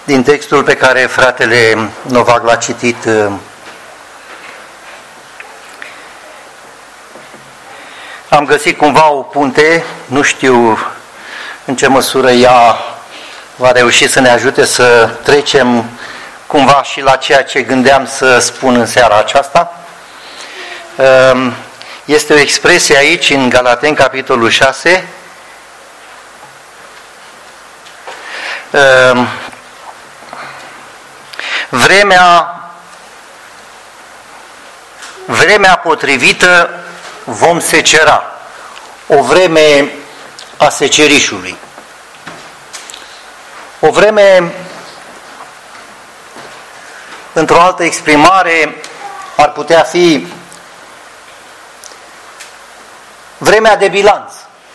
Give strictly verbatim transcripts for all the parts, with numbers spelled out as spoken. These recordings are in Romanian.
Din textul pe care fratele Novac l-a citit, am găsit cumva o punte, nu știu în ce măsură ea va reuși să ne ajute să trecem cumva și la ceea ce gândeam să spun în seara aceasta. Este o expresie aici în Galateni, capitolul șase, vremea vremea potrivită vom secera, o vreme a secerișului. O vreme, într-o altă exprimare, ar putea fi vremea de bilanț.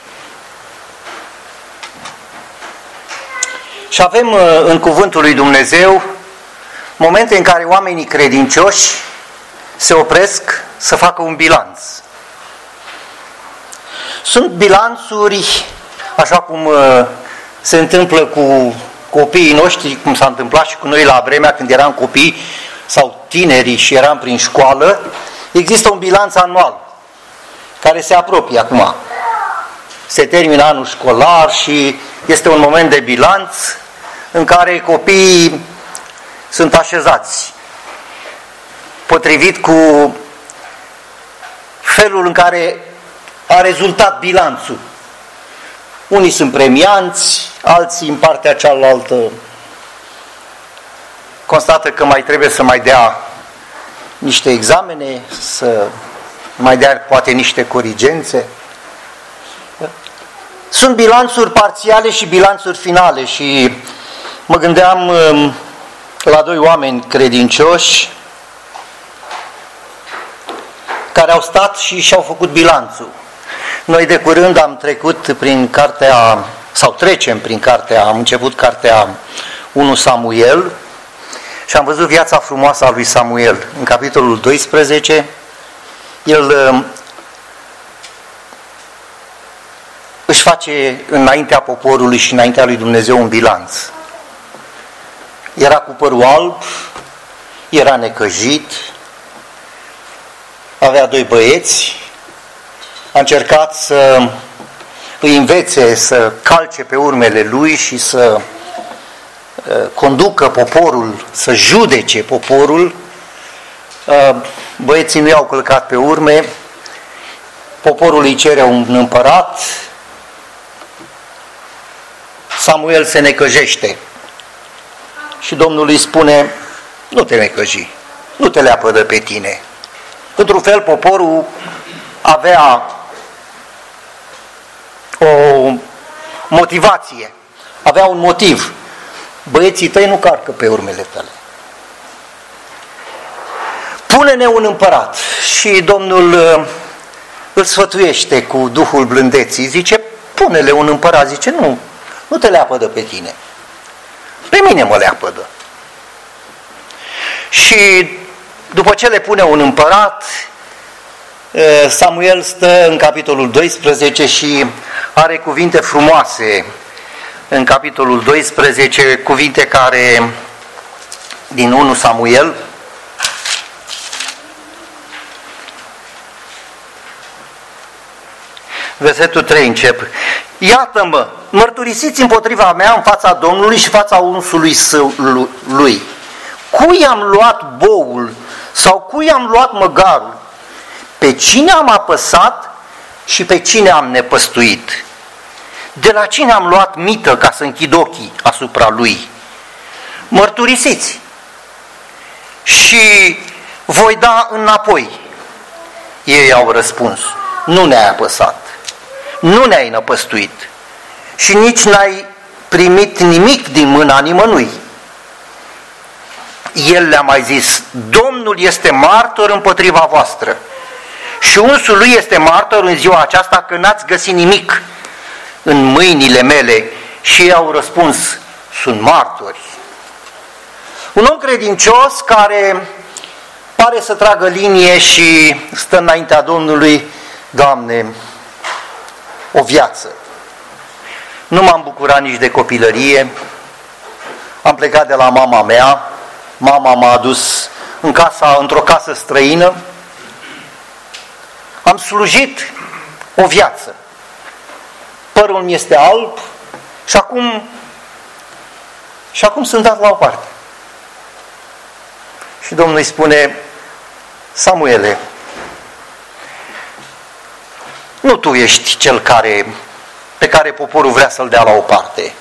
Și avem în cuvântul lui Dumnezeu momente în care oamenii credincioși se opresc să facă un bilanț. Sunt bilanțuri, așa cum se întâmplă cu copiii noștri, cum s-a întâmplat și cu noi la vremea când eram copii sau tinerii și eram prin școală. Există un bilanț anual care se apropie acum. Se termină anul școlar și este un moment de bilanț în care copiii sunt așezați potrivit cu felul în care a rezultat bilanțul. Unii sunt premianți, alții în partea cealaltă constată că mai trebuie să mai dea niște examene, să mai dea poate niște corigențe. Sunt bilanțuri parțiale și bilanțuri finale și mă gândeam la doi oameni credincioși care au stat și și-au făcut bilanțul. Noi de curând am trecut prin cartea, sau trecem prin cartea, am început cartea unu Samuel și am văzut viața frumoasă a lui Samuel. În capitolul doisprezece, el își face înaintea poporului și înaintea lui Dumnezeu un bilanț. Era cu părul alb, era necăjit, avea doi băieți, a încercat să îi învețe să calce pe urmele lui și să conducă poporul, să judece poporul. Băieții nu i-au călcat pe urme, poporul îi cere un împărat, Samuel se necăjește și Domnul îi spune: nu te necăji, nu te leapădă pe tine. Într-un fel poporul avea o motivație, avea un motiv. Băieții tăi nu carcă pe urmele tale. Pune-ne un împărat. Și Domnul îl sfătuiește cu Duhul blândeții. Zice: pune-le un împărat. Zice: nu, nu te leapădă pe tine. Pe mine mă leapădă. Și după ce le pune un împărat, Samuel stă în capitolul doisprezece și are cuvinte frumoase în capitolul doisprezece, cuvinte care din unu Samuel, versetul trei încep: iată-mă, mărturisiți împotriva mea în fața Domnului și fața unsului lui. Cui am luat boul sau cui am luat măgarul? Pe cine am apăsat și pe cine am nepăstuit? De la cine am luat mită ca să închid ochii asupra lui? Mărturisiți și voi da înapoi. Ei au răspuns: nu ne-ai apăsat, nu ne-ai năpăstuit și nici n-ai primit nimic din mâna nimănui. El le-a mai zis: Domnul este martor împotriva voastră și unsul lui este martor în ziua aceasta că n-ați găsit nimic în mâinile mele. Și ei au răspuns: sunt martori. Un om credincios care pare să tragă linie și stă înaintea Domnului: Doamne, o viață. Nu m-am bucurat nici de copilărie, Am plecat de la mama mea, mama m-a adus în casa, într-o casă străină, am slujit o viață. Părul mi este alb și acum, și acum sunt dat la o parte. Și Domnul îi spune: Samuele, nu tu ești cel care, pe care poporul vrea să-l dea la o parte.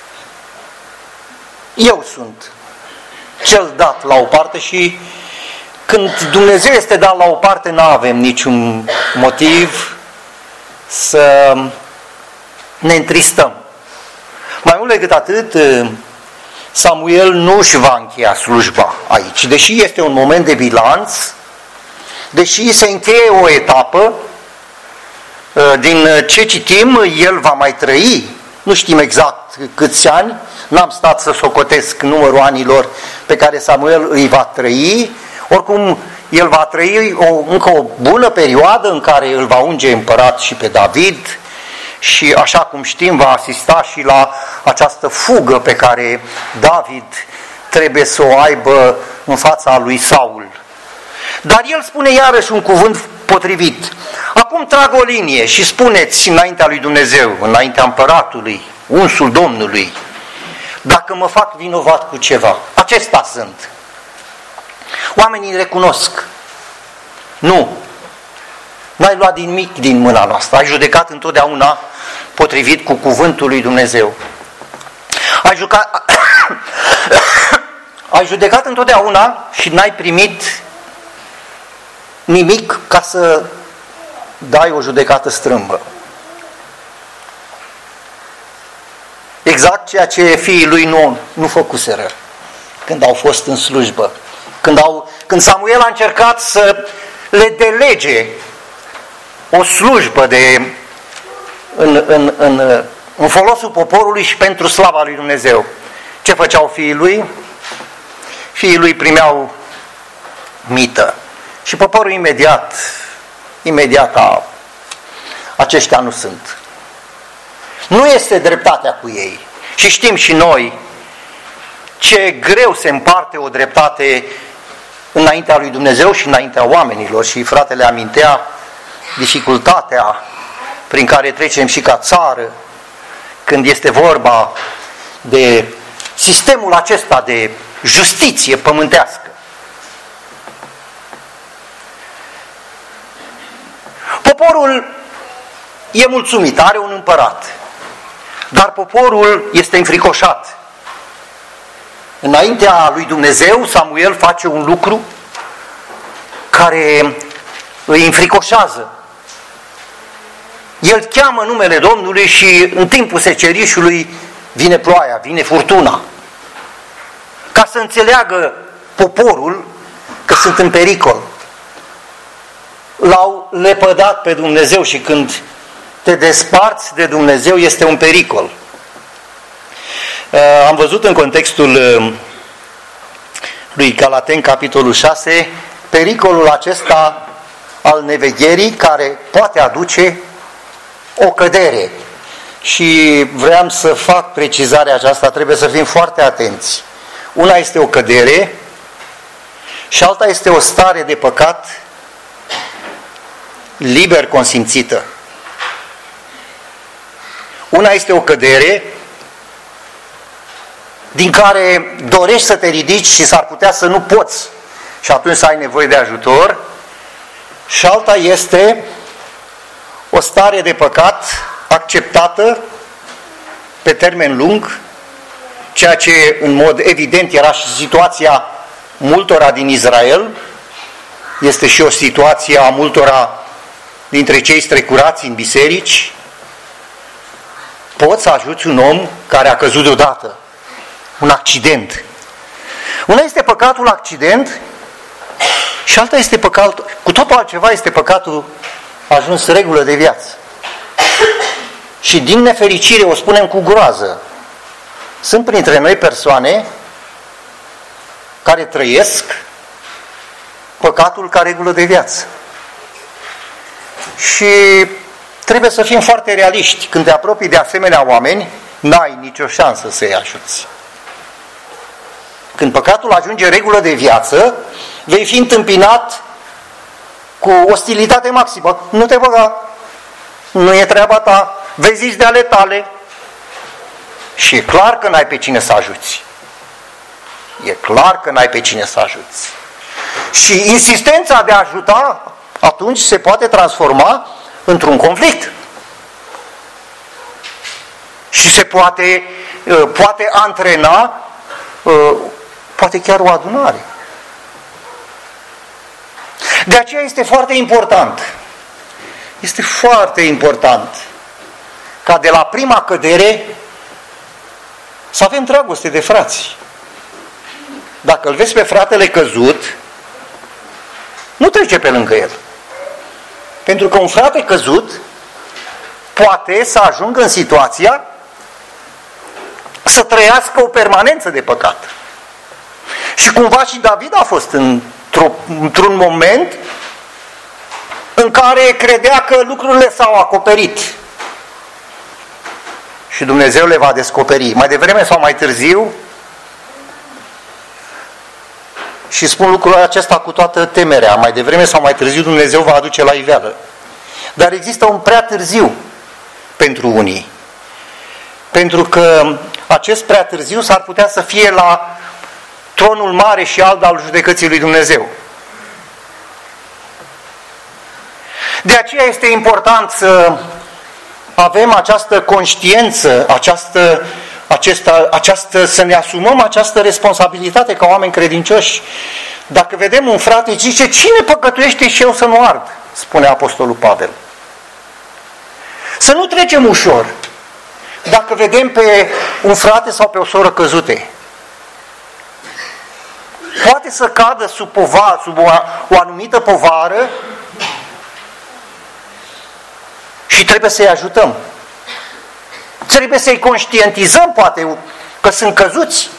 Eu sunt cel dat la o parte și când Dumnezeu este dat la o parte, nu avem niciun motiv să ne întristăm. Mai mult decât atât, Samuel nu își va încheia slujba aici. Deși este un moment de bilanț, deși se încheie o etapă, din ce citim, el va mai trăi, nu știm exact câți ani, n-am stat să socotesc numărul anilor pe care Samuel îi va trăi, oricum el va trăi o, încă o bună perioadă în care îl va unge împărat și pe David și, așa cum știm, va asista și la această fugă pe care David trebuie să o aibă în fața lui Saul. Dar el spune iarăși un cuvânt potrivit. Acum trag o linie și spuneți înaintea lui Dumnezeu, înaintea împăratului, unsul Domnului, dacă mă fac vinovat cu ceva. Acesta sunt. Oamenii recunosc. Nu. N-ai luat din nimic din mâna noastră. Ai judecat întotdeauna potrivit cu cuvântul lui Dumnezeu. Ai, jucat... Ai judecat întotdeauna și n-ai primit nimic ca să dai o judecată strâmbă. Exact ceea ce fiii lui nu, nu făcuseră când au fost în slujbă. Când, au, când Samuel a încercat să le delege o slujbă de, în, în, în, în folosul poporului și pentru slava lui Dumnezeu. Ce făceau fiii lui? Fiii lui primeau mită. Și poporul imediat, imediat a, aceștia nu sunt. Nu este dreptatea cu ei. Și știm și noi ce greu se împarte o dreptate înaintea lui Dumnezeu și înaintea oamenilor. Și fratele amintea dificultatea prin care trecem și ca țară când este vorba de sistemul acesta de justiție pământească. Poporul e mulțumit, are un împărat, dar poporul este înfricoșat. Înaintea lui Dumnezeu, Samuel face un lucru care îi înfricoșează. El cheamă numele Domnului și în timpul secerișului vine ploaia, vine furtuna. Ca să înțeleagă poporul că sunt în pericol. L-au lepădat pe Dumnezeu și când te desparți de Dumnezeu este un pericol. Am văzut în contextul lui Galateni, capitolul șase, pericolul acesta al nevegherii care poate aduce o cădere. Și vreau să fac precizarea aceasta, trebuie să fim foarte atenți. Una este o cădere și alta este o stare de păcat liber consimțită. Una este o cădere din care dorești să te ridici și s-ar putea să nu poți și atunci să ai nevoie de ajutor, și alta este o stare de păcat acceptată pe termen lung, ceea ce în mod evident era și situația multora din Israel, este și o situație a multora dintre cei strecurați în biserici. Poți să ajuți un om care a căzut deodată, un accident. Una este păcatul accident și alta este păcatul, cu totul altceva este păcatul ajuns regulă de viață. Și din nefericire, o spunem cu groază, sunt printre noi persoane care trăiesc păcatul ca regulă de viață. Și trebuie să fim foarte realiști. Când te apropii de asemenea oameni, n-ai nicio șansă să-i ajuți. când păcatul ajunge regulă de viață, vei fi întâmpinat cu ostilitate maximă. Nu te băga, nu e treaba ta, vezi de ale tale. Și e clar că n-ai pe cine să ajuți. E clar că n-ai pe cine să ajuți. Și insistența de a ajuta atunci se poate transforma într-un conflict. Și se poate, poate antrena, poate chiar o adunare. De aceea este foarte important, este foarte important ca de la prima cădere să avem dragoste de frați. Dacă îl vezi pe fratele căzut, nu trece pe lângă el. Pentru că un frate căzut poate să ajungă în situația să trăiască o permanență de păcat. Și cumva și David a fost într-un moment în care credea că lucrurile s-au acoperit. Și Dumnezeu le va descoperi. Mai devreme sau mai târziu, și spun lucrul acesta cu toată temerea, mai devreme sau mai târziu Dumnezeu va aduce la iveală. Dar există un prea târziu pentru unii. Pentru că acest prea târziu s-ar putea să fie la tronul mare și alb al judecății lui Dumnezeu. De aceea este important să avem această conștiință, această, această, această, să ne asumăm această responsabilitate ca oameni credincioși. Dacă vedem un frate, zice, cine păcătuiește și eu să nu ard? Spune Apostolul Pavel. Să nu trecem ușor. Dacă vedem pe un frate sau pe o soră căzute, poate să cadă sub, povară, sub o, o anumită povară și trebuie să-i ajutăm. Trebuie să-i conștientizăm, poate, că sunt căzuți.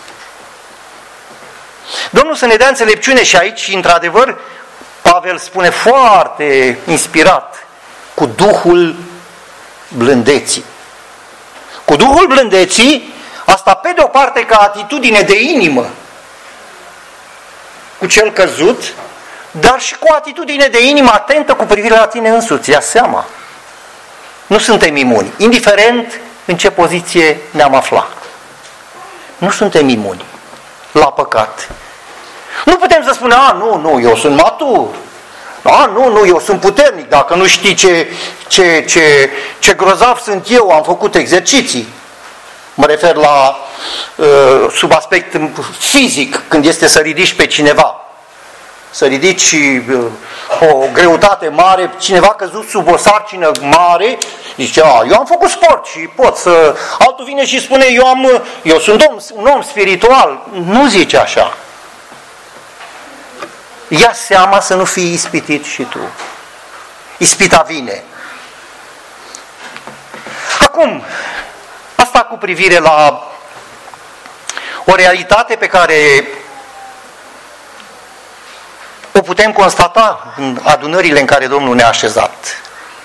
Domnul să ne dea înțelepciune și aici, într-adevăr, Pavel spune foarte inspirat, cu Duhul blândeții. Cu Duhul blândeții, asta pe de o parte ca atitudine de inimă cu cel căzut, dar și cu o atitudine de inimă atentă cu privire la tine însuți, ia seama. Nu suntem imuni, indiferent în ce poziție ne-am aflat. Nu suntem imuni la păcat. Nu putem să spunem, a, nu, nu, eu sunt matur. A, nu, nu, eu sunt puternic. Dacă nu știi ce, ce, ce, ce grozav sunt eu, am făcut exerciții. Mă refer la, uh, sub aspect fizic, când este să ridici pe cineva. Să ridici uh, o greutate mare, cineva căzut sub o sarcină mare, zice, a, eu am făcut sport și pot să... Altul vine și spune, eu, am, eu sunt om, un om spiritual. Nu zice așa. Ia seama să nu fii ispitit și tu. Ispita vine. Acum, asta cu privire la o realitate pe care o putem constata în adunările în care Domnul ne-a așezat.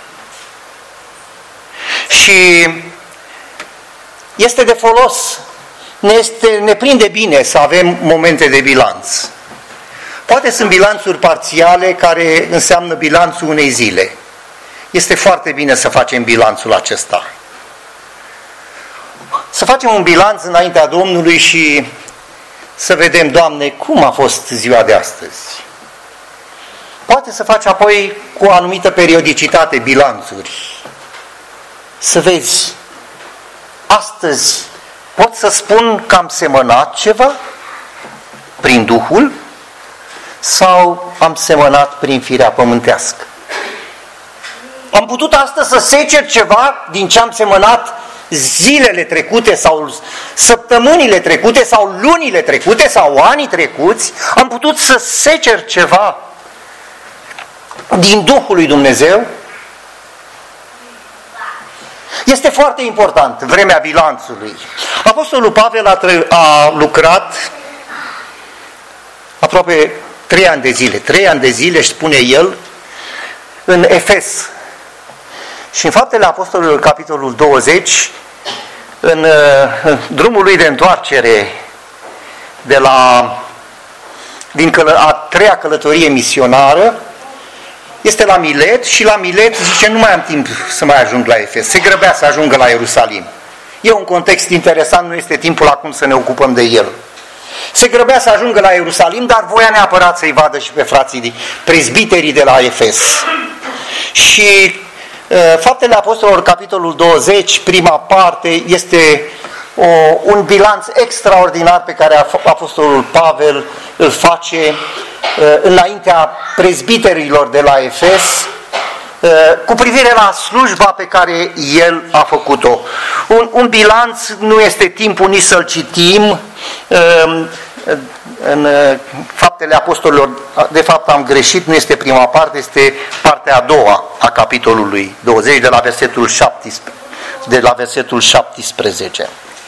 Și este de folos, ne, este, ne prinde bine să avem momente de bilanț. Poate sunt bilanțuri parțiale care înseamnă bilanțul unei zile. Este foarte bine să facem bilanțul acesta. Să facem un bilanț înaintea Domnului și să vedem, Doamne, cum a fost ziua de astăzi. Poate să faci apoi cu o anumită periodicitate bilanțuri. Să vezi, astăzi pot să spun că am semănat ceva prin Duhul sau am semănat prin firea pământească. Am putut astăzi să secer ceva din ce am semănat zilele trecute sau săptămânile trecute sau lunile trecute sau anii trecuți. Am putut să secer ceva din Duhul lui Dumnezeu. Este foarte important vremea bilanțului. Apostolul Pavel a, tră, a lucrat aproape trei ani de zile. Trei ani de zile, își spune el, în Efes. Și în Faptele Apostolilor, capitolul douăzeci, în, în drumul lui de întoarcere de la, din călă, a treia călătorie misionară, este la Milet și la Milet zice, nu mai am timp să mai ajung la Efes, se grăbea să ajungă la Ierusalim. E un context interesant, nu este timpul acum să ne ocupăm de el. Se grăbea să ajungă la Ierusalim, dar voia neapărat să-i vadă și pe frații prezbiterii de la Efes. Și uh, Faptele Apostolilor, capitolul douăzeci, prima parte, este o, un bilanț extraordinar pe care Apostolul Pavel îl face uh, înaintea prezbiterilor de la Efes, uh, cu privire la slujba pe care el a făcut-o. Un, un bilanț, nu este timpul nici să-l citim, uh, în Faptele Apostolilor, de fapt am greșit, nu este prima parte, este partea a doua a capitolului douăzeci, de la versetul șaptesprezece. De la versetul șaptesprezece.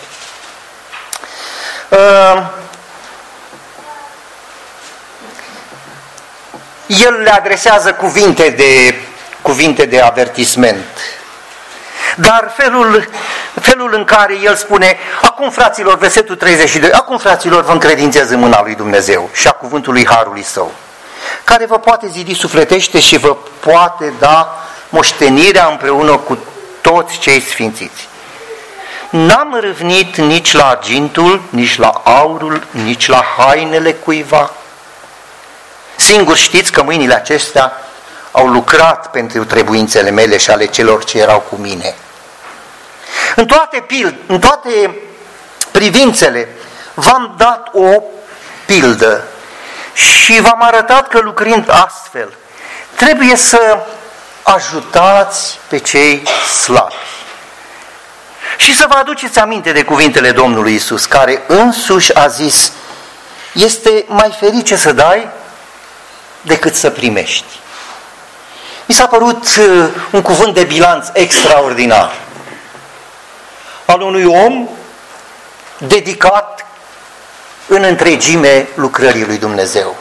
El le adresează cuvinte de, cuvinte de avertisment. Dar felul, felul în care el spune, acum fraților, versetul treizeci și doi, acum fraților vă încredințez în mâna lui Dumnezeu și a cuvântului Harului Său, care vă poate zidi sufletește și vă poate da moștenirea împreună cu toți cei sfințiți. N-am râvnit nici la argintul, nici la aurul, nici la hainele cuiva. Singur știți că mâinile acestea au lucrat pentru trebuințele mele și ale celor ce erau cu mine. În toate, pil, în toate privințele v-am dat o pildă și v-am arătat că lucrând astfel trebuie să ajutați pe cei slabi. Și să vă aduceți aminte de cuvintele Domnului Iisus, care însuși a zis, este mai ferice să dai decât să primești. Mi s-a părut un cuvânt de bilanț extraordinar al unui om dedicat în întregime lucrării lui Dumnezeu.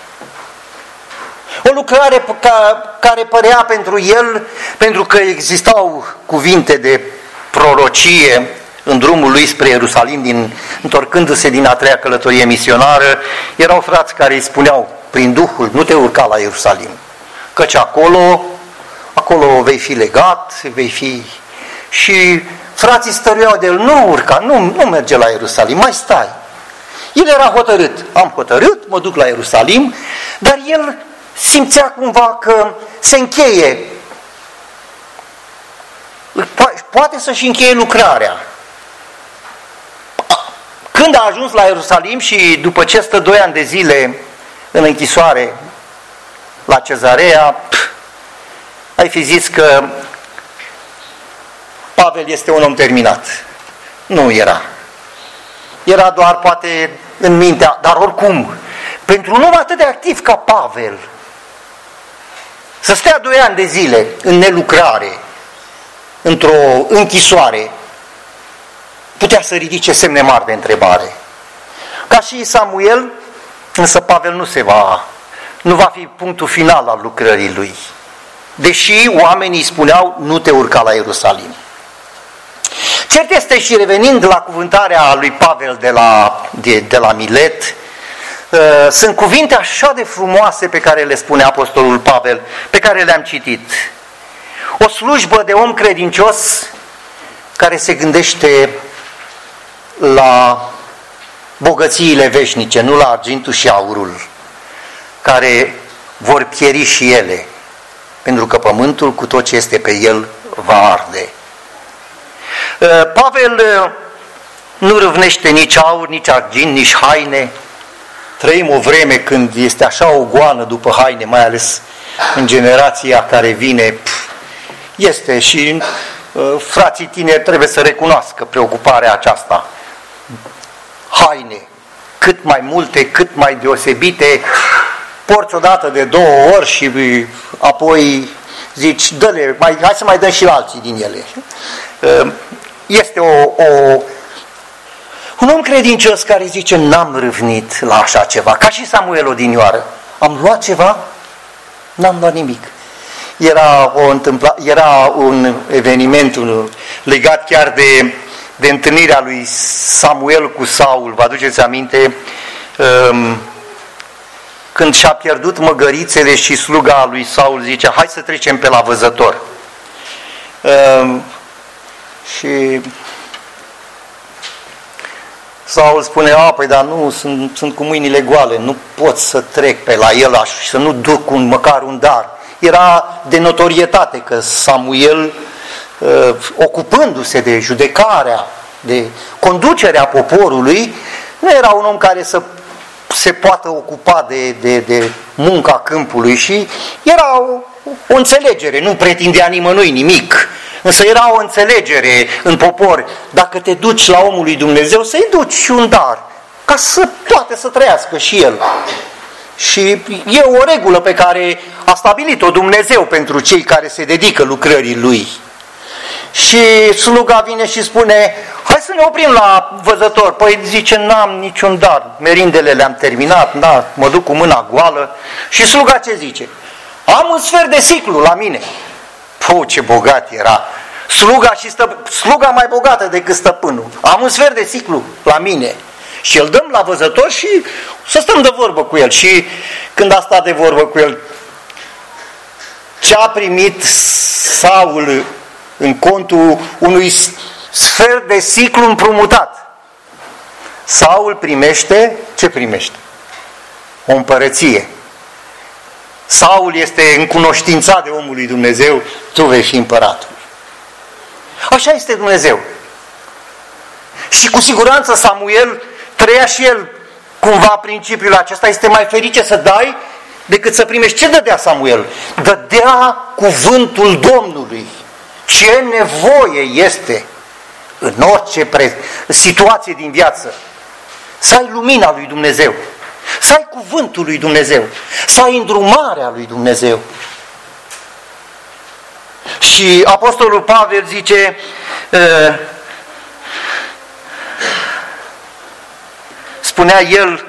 O lucrare care părea pentru el, pentru că existau cuvinte de prorocie în drumul lui spre Ierusalim, din, întorcându-se din a treia călătorie misionară, erau frați care îi spuneau prin Duhul, nu te urca la Ierusalim, căci acolo, acolo vei fi legat, vei fi... Și frații stăruiau de el, nu urca, nu, nu merge la Ierusalim, mai stai. El era hotărât, am hotărât, mă duc la Ierusalim, dar el simțea cumva că se încheie, poate să-și încheie lucrarea. Când a ajuns la Ierusalim și după ce stă doi ani de zile în închisoare la Cezarea, pf, ai fi zis că Pavel este un om terminat. Nu era. Era doar poate în mintea, dar oricum, pentru un om atât de activ ca Pavel, să stea doi ani de zile în nelucrare, într-o închisoare, putea să ridice semne mari de întrebare. Ca și Samuel, însă Pavel nu se va, nu va fi punctul final al lucrării lui. Deși oamenii spuneau, nu te urca la Ierusalim. Cert este, și revenind la cuvântarea lui Pavel de la, de, de la Milet, uh, sunt cuvinte așa de frumoase pe care le spune Apostolul Pavel, pe care le-am citit. O slujbă de om credincios care se gândește la bogățiile veșnice, nu la argintul și aurul, care vor pieri și ele, pentru că pământul cu tot ce este pe el va arde. Pavel nu râvnește nici aur, nici argint, nici haine. Trăim o vreme când este așa o goană după haine, mai ales în generația care vine. Este și frații tineri trebuie să recunoască preocuparea aceasta. Haine, cât mai multe, cât mai deosebite, porți odată de două ori și apoi zici, dă-le, mai, hai să mai dăm și la alții din ele. Este o, o, un om credincios care zice, n-am râvnit la așa ceva, ca și Samuel odinioară. Am luat ceva? N-am luat nimic. Era, o întâmpla, era un eveniment un, legat chiar de, de întâlnirea lui Samuel cu Saul. Vă aduceți aminte? când și-a pierdut măgărițele și sluga lui Saul zice, hai să trecem pe la văzător. Uh, și Saul spune, a, păi dar nu, sunt, sunt cu mâinile goale, nu pot să trec pe la el și să nu duc un, măcar un dar. Era de notorietate că Samuel, uh, ocupându-se de judecarea, de conducerea poporului, nu era un om care să se poată ocupa de, de, de munca câmpului și era o, o înțelegere, nu pretindea nimănui nimic. Însă era o înțelegere în popor, dacă te duci la omul lui Dumnezeu, să-i duci un dar, ca să poate să trăiască și el. Și e o regulă pe care a stabilit-o Dumnezeu pentru cei care se dedică lucrării lui. Și sluga vine și spune, hai să ne oprim la văzător. Păi zice, n-am niciun dar, merindele le-am terminat, da, mă duc cu mâna goală. Și sluga ce zice? Am un sfert de siclu la mine. Păi, ce bogat era! Sluga, și stă, sluga mai bogată decât stăpânul. Am un sfert de siclu la mine. Și îl dăm la văzător și să stăm de vorbă cu el. Și când a stat de vorbă cu el, ce a primit Saul în contul unui sfert de siclu împrumutat? Saul primește, ce primește? O împărăție. Saul este încunoștințat de omul lui Dumnezeu, tu vei fi împăratul. Așa este Dumnezeu. Și cu siguranță Samuel trăia și el cumva principiul acesta, este mai ferice să dai decât să primești. Ce dădea Samuel? Dădea cuvântul Domnului. Ce nevoie este în orice pre- situație din viață să ai lumina lui Dumnezeu, să ai cuvântul lui Dumnezeu, să ai îndrumarea lui Dumnezeu. Și Apostolul Pavel zice, uh, spunea el,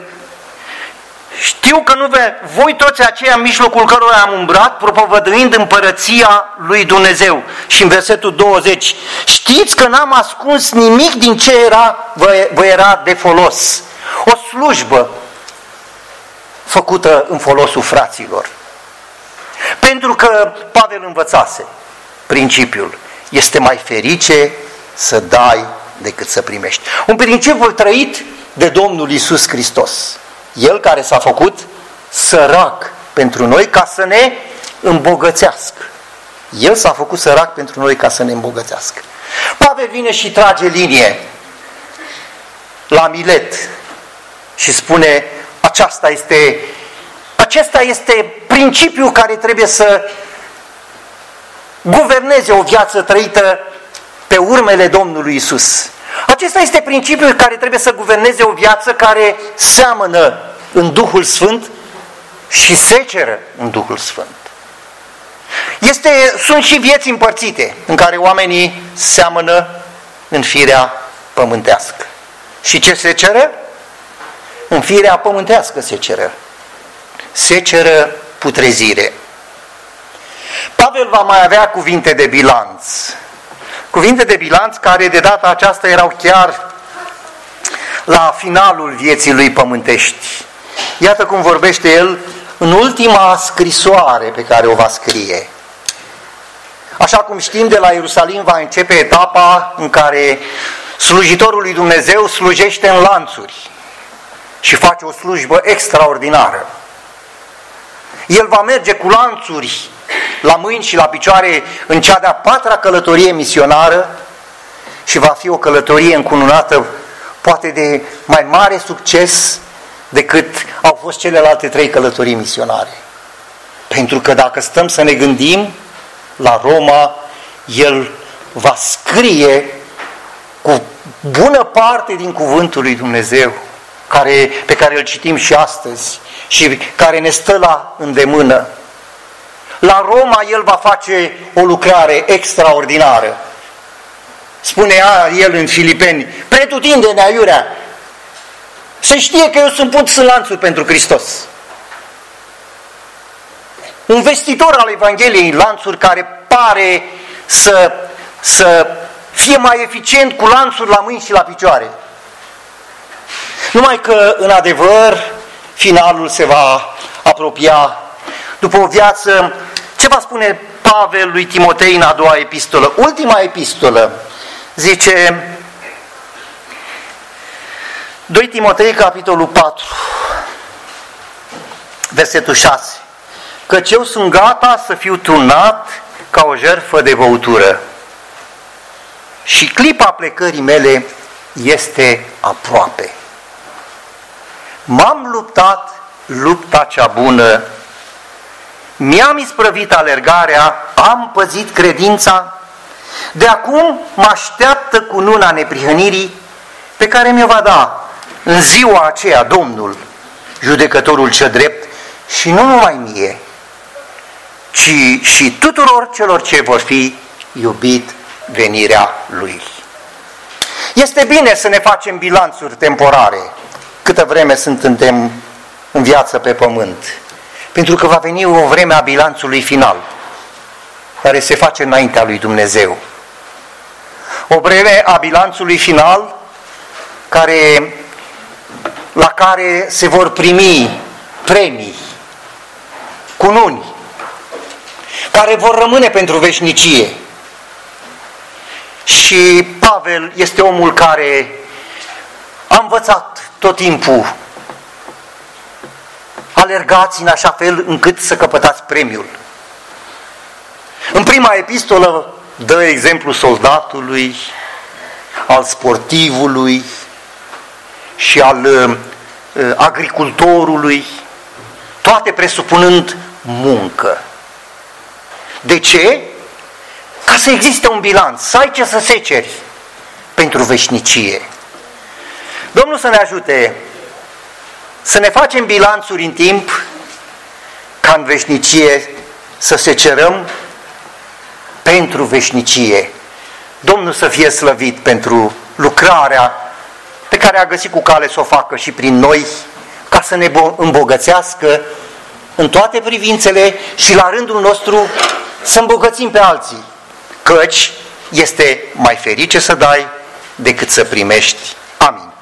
știu că nu ve, voi toți aceia în mijlocul cărora am umbrat, propovăduind împărăția lui Dumnezeu. Și în versetul douăzeci, știți că n-am ascuns nimic din ce era, vă, vă era de folos. O slujbă făcută în folosul fraților. Pentru că Pavel învățase principiul, este mai ferice să dai decât să primești. Un principiu trăit de Domnul Iisus Hristos. El care s-a făcut sărac pentru noi ca să ne îmbogățească. El s-a făcut sărac pentru noi ca să ne îmbogățească. Pavel vine și trage linie la Milet și spune, aceasta este, acesta este principiul care trebuie să guverneze o viață trăită pe urmele Domnului Iisus. Acesta este principiul care trebuie să guverneze o viață care seamănă în Duhul Sfânt și seceră în Duhul Sfânt. Este, sunt și vieți împărțite în care oamenii seamănă în firea pământească. Și ce seceră? În firea pământească seceră. Seceră putrezire. Pavel va mai avea cuvinte de bilanț. Cuvinte de bilanț care de data aceasta erau chiar la finalul vieții lui pământești. Iată cum vorbește el în ultima scrisoare pe care o va scrie. Așa cum știm, de la Ierusalim va începe etapa în care slujitorul lui Dumnezeu slujește în lanțuri și face o slujbă extraordinară. El va merge cu lanțuri la mâini și la picioare în cea de-a patra călătorie misionară și va fi o călătorie încununată poate de mai mare succes decât au fost celelalte trei călătorii misionare. Pentru că dacă stăm să ne gândim, la Roma el va scrie cu bună parte din cuvântul lui Dumnezeu, care, pe care îl citim și astăzi și care ne stă la îndemână. La Roma el va face o lucrare extraordinară. Spunea el în Filipeni, pretutindeni aiurea, se știe că eu sunt pus în lanțuri pentru Hristos. Un vestitor al Evangheliei în lanțuri care pare să, să fie mai eficient cu lanțuri la mâini și la picioare. Numai că, în adevăr, finalul se va apropia după o viață. Ce va spune Pavel lui Timotei în a doua epistolă? Ultima epistolă, zice doi Timotei, capitolul patru, versetul șase. Căci eu sunt gata să fiu turnat ca o jertfă de băutură și clipa plecării mele este aproape. M-am luptat lupta cea bună, mi-am isprăvit alergarea, am păzit credința, de acum mă așteaptă cununa neprihănirii pe care mi-o va da în ziua aceea Domnul, judecătorul cel drept, și nu numai mie, ci și tuturor celor ce vor fi iubit venirea Lui. Este bine să ne facem bilanțuri temporare, câtă vreme suntem în viață pe pământ, pentru că va veni o vreme a bilanțului final, care se face înaintea lui Dumnezeu. O vreme a bilanțului final care, la care se vor primi premii, cununi, care vor rămâne pentru veșnicie. Și Pavel este omul care a învățat tot timpul: alergați în așa fel încât să căpătați premiul. În prima epistolă dă exemplu soldatului, al sportivului și al uh, agricultorului, toate presupunând muncă. De ce? Ca să existe un bilanț, să ai ce să seceri pentru veșnicie. Domnul să ne ajute să ne facem bilanțuri în timp, ca în veșnicie să secerăm pentru veșnicie. Domnul să fie slăvit pentru lucrarea pe care a găsit cu cale să o facă și prin noi, ca să ne îmbogățească în toate privințele și la rândul nostru să îmbogățim pe alții, căci este mai ferice să dai decât să primești. Amin.